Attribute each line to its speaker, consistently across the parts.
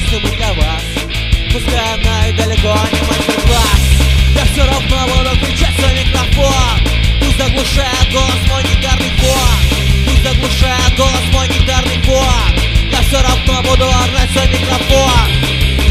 Speaker 1: мы для вас. Пускай она и далеко не мастер-класс, я все равно буду кричать в свой микрофон. Пусть заглушает голос мой гитарный фон, пусть заглушает голос мой гитарный фон. Я все равно буду орать в свой микрофон.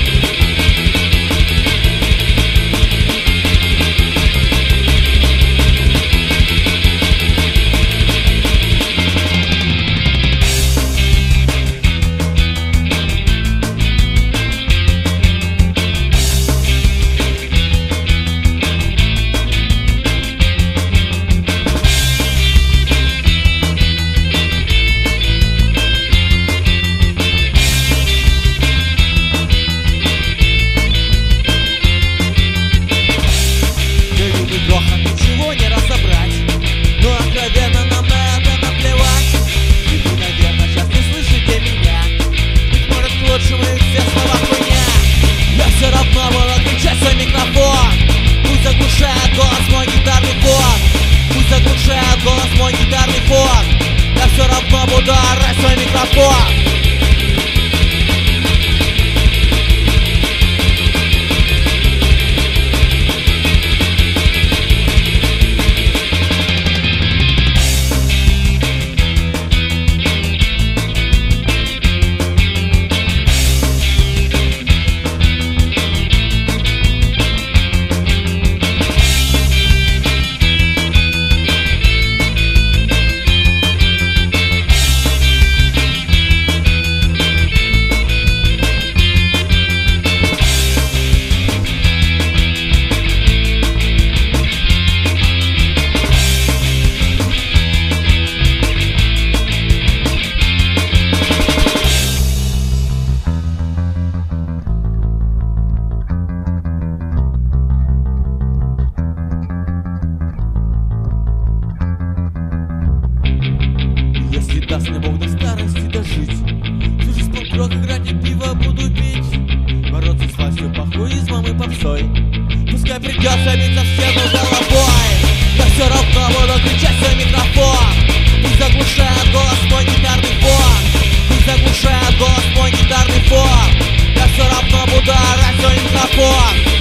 Speaker 1: Ничего не разобрать, но откровенно нам на это наплевать. И вы, наверное, сейчас не слышите меня, быть может к лучшему и все слова хуйня. Я все равно буду кричать в свой микрофон. Пусть заглушает голос мой гитарный фон, пусть заглушает голос мой гитарный фон. Я все равно буду орать в свой микрофон. Если даст мне Бог до старости дожить, всю жизнь панк-рок играть и пиво буду пить, бороться с властью, похуизмом и попсой. Пускай придется биться в стену головой, я все равно буду кричать в свой микрофон. Пусть заглушает голос мой гитарный фон, пусть заглушает голос мой гитарный фон. Я все равно буду орать в свой микрофон.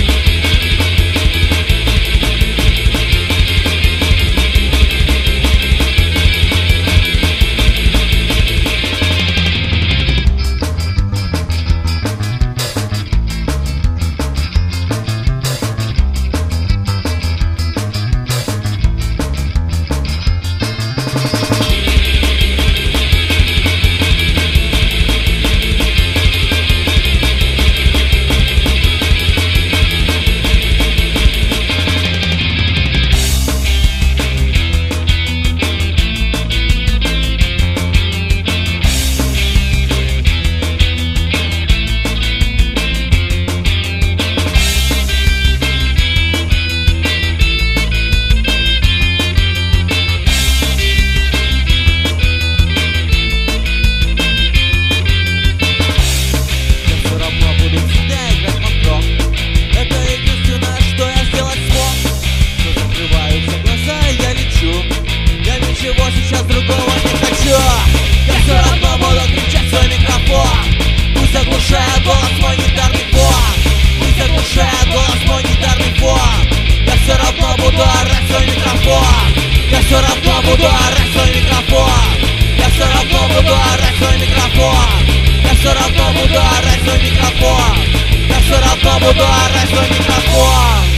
Speaker 1: Сейчас другого не хочу. Я все равно буду кричать в свой микрофон. Пусть заглушает голос мой гитарный фон, пусть заглушает голос мой гитарный фон. Я все равно буду орать в свой микрофон. Я все равно буду орать в свой микрофон. Я все равно буду орать в свой микрофон. Я все равно буду орать в свой микрофон. Я все равно буду орать в свой микрофон.